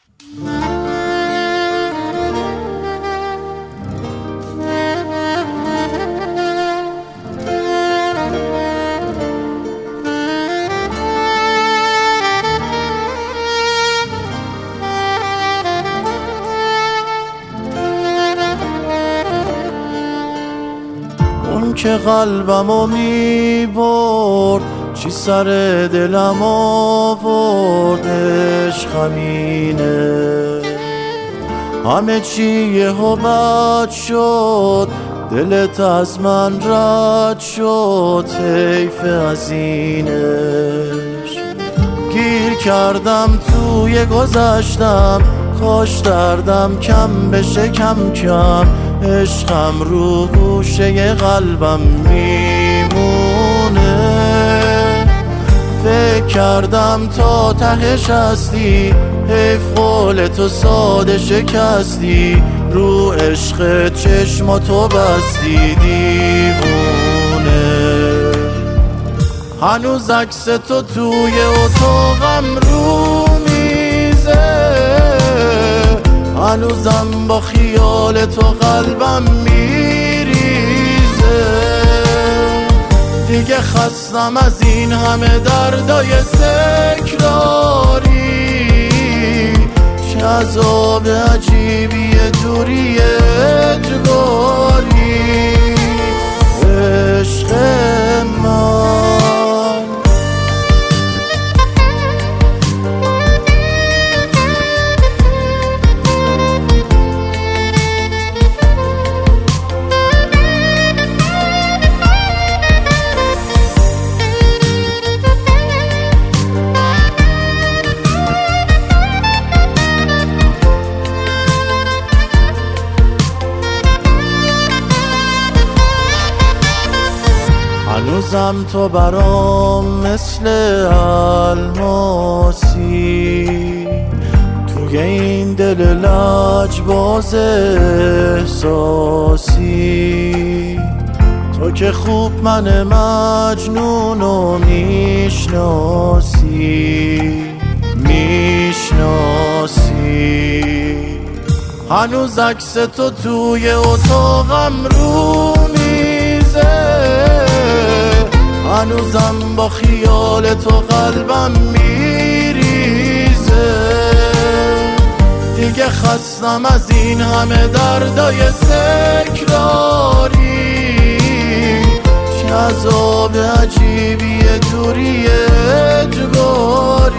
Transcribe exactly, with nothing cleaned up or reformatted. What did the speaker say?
اون که قلبمو می برد چی سر دلم آورد، عشق همینه. همه چی یهو بد شد، دلت از من رد شد، حیف از اینش. گیر کردم توی گذشتم، کاش دردم کم بشه کم کم. عشقم رو گوشه قلبم میمونه. فکر کردم تا تهش هستی، حیف قول تو ساده شکستی. رو عشق چشماتو بستی دیوونه. هنوز عکس تو توی اتاقم رو میزه، هنوزم با خیال تو قلبم میریزه. دیگه خستم از این همه دردای تکراری. چه عذاب عجیبیه دوری اجباری. عشق من هنوزم تو برام مثل الماسی. توی این دل لجباز احساسی. تو که خوب من مجنونو میشناسی میشناسی. هنوز عکس تو توی اتاقم رو میزه، هنوزم با خیال تو قلبم میریزه. دیگه خستم از این همه دردای تکراری. چه عذاب عجیبیه دوری اجباری.